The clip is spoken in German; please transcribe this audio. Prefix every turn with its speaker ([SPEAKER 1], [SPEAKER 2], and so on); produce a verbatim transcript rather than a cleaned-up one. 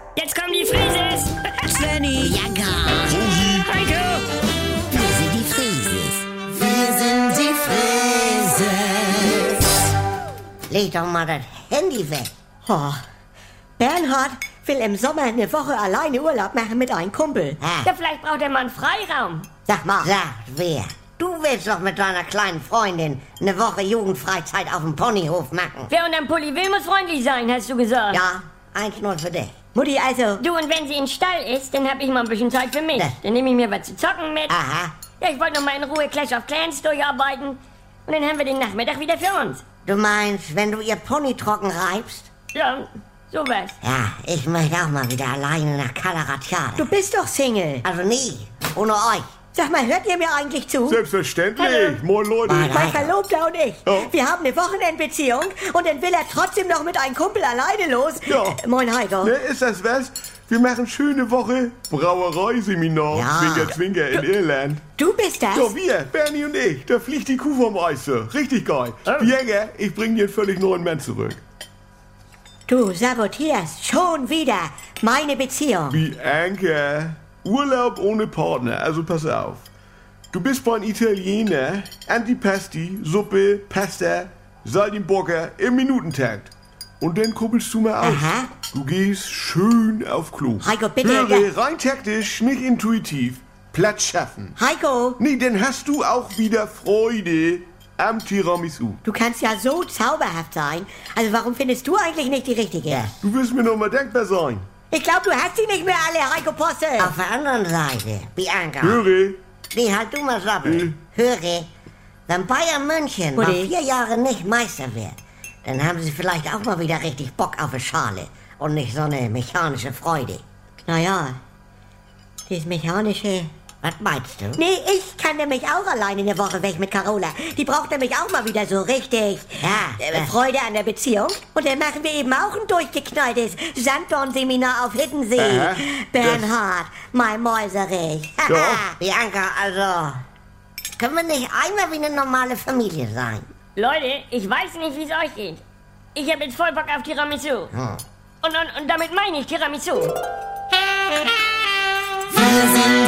[SPEAKER 1] Jetzt kommen die Frises!
[SPEAKER 2] Svenny,
[SPEAKER 3] Ja, gar.
[SPEAKER 1] Heiko!
[SPEAKER 3] Wir sind die Frieses. Wir sind die Frieses. Leg doch mal das Handy weg.
[SPEAKER 2] oh, Bernhard will im Sommer eine Woche alleine Urlaub machen mit einem Kumpel.
[SPEAKER 3] Ha.
[SPEAKER 1] Ja, vielleicht braucht er mal einen Freiraum.
[SPEAKER 2] Sag mal,
[SPEAKER 3] Sagt wer? Du willst doch mit deiner kleinen Freundin eine Woche Jugendfreizeit auf dem Ponyhof machen.
[SPEAKER 1] Wer unterm Pulli will, muss freundlich sein, hast du gesagt.
[SPEAKER 3] Ja, eins null für dich.
[SPEAKER 2] Mutti, also,
[SPEAKER 1] Du, und wenn sie in den Stall ist, dann hab ich mal ein bisschen Zeit für mich.
[SPEAKER 3] Ja.
[SPEAKER 1] Dann nehme ich mir was zu zocken mit.
[SPEAKER 3] Aha.
[SPEAKER 1] Ja, ich wollte noch mal in Ruhe Clash of Clans durcharbeiten. Und dann haben wir den Nachmittag wieder für uns.
[SPEAKER 3] Du meinst, wenn du ihr Pony trocken reibst?
[SPEAKER 1] Ja, sowas.
[SPEAKER 3] Ja, ich möchte auch mal wieder alleine nach Kalaratiade.
[SPEAKER 2] du bist doch Single.
[SPEAKER 3] Also nie, ohne euch.
[SPEAKER 2] Sag mal, hört ihr mir eigentlich zu?
[SPEAKER 4] Selbstverständlich.
[SPEAKER 1] Hallo.
[SPEAKER 4] Moin, Leute.
[SPEAKER 3] Moin.
[SPEAKER 2] Mein Verlobter und ich,
[SPEAKER 4] Ja.
[SPEAKER 2] wir haben eine Wochenendbeziehung und dann will er trotzdem noch mit einem Kumpel alleine los.
[SPEAKER 4] Ja.
[SPEAKER 2] Äh, Moin, Heiko.
[SPEAKER 4] Ne, ist das was? Wir machen schöne Woche Brauereiseminar.
[SPEAKER 3] Ja.
[SPEAKER 4] Zwinker, Zwinker in Irland.
[SPEAKER 2] Du bist das?
[SPEAKER 4] Ja, wir, Bernie und ich. Da fliegt die Kuh vom Eis. so. Richtig geil.
[SPEAKER 1] Oh.
[SPEAKER 4] Jäger, ich bring dir einen völlig neuen Mann zurück.
[SPEAKER 2] Du sabotierst schon wieder meine Beziehung.
[SPEAKER 4] Wie Anker. Urlaub ohne Partner. Also pass auf. Du bist beim Italiener. Antipasti, Suppe, Pasta, Saltimbocca im Minutentakt. Und dann kuppelst du mal aus.
[SPEAKER 2] Aha.
[SPEAKER 4] Du gehst schön auf Klo.
[SPEAKER 2] Heiko, bitte,
[SPEAKER 4] Höre,
[SPEAKER 2] ja.
[SPEAKER 4] rein taktisch, nicht intuitiv. Platz schaffen.
[SPEAKER 2] Heiko,
[SPEAKER 4] Nee, dann hast du auch wieder Freude am Tiramisu.
[SPEAKER 2] du kannst ja so zauberhaft sein. Also warum findest du eigentlich nicht die richtige?
[SPEAKER 3] Ja.
[SPEAKER 4] Du wirst mir noch mal dankbar sein.
[SPEAKER 2] Ich glaube, du hast sie nicht mehr alle, Heiko Posse.
[SPEAKER 3] Auf der anderen Seite, Bianca.
[SPEAKER 4] Höre,
[SPEAKER 3] Nee, halt du mal Sabbel.
[SPEAKER 4] Hm.
[SPEAKER 3] Höre, wenn Bayern München mal
[SPEAKER 2] Mutti.
[SPEAKER 3] vier Jahre nicht Meister wird, dann haben sie vielleicht auch mal wieder richtig Bock auf eine Schale und nicht so eine mechanische Freude.
[SPEAKER 2] Naja, dieses mechanische...
[SPEAKER 3] Was meinst du?
[SPEAKER 2] Nee, ich kann nämlich auch alleine eine Woche weg mit Carola. Die braucht nämlich auch mal wieder so richtig
[SPEAKER 3] Ja,
[SPEAKER 2] äh,
[SPEAKER 3] äh.
[SPEAKER 2] Freude an der Beziehung. Und dann machen wir eben auch ein durchgeknalltes Sanddorn-Seminar auf Hiddensee.
[SPEAKER 4] Aha,
[SPEAKER 2] Bernhard, mein Mäuserich.
[SPEAKER 4] Ja.
[SPEAKER 3] Bianca, also, können wir nicht einmal wie eine normale Familie sein?
[SPEAKER 1] Leute, ich weiß nicht, wie es euch geht. Ich habe jetzt voll Bock auf Tiramisu.
[SPEAKER 3] Hm.
[SPEAKER 1] Und, und, und damit meine ich Tiramisu.
[SPEAKER 3] Wir sind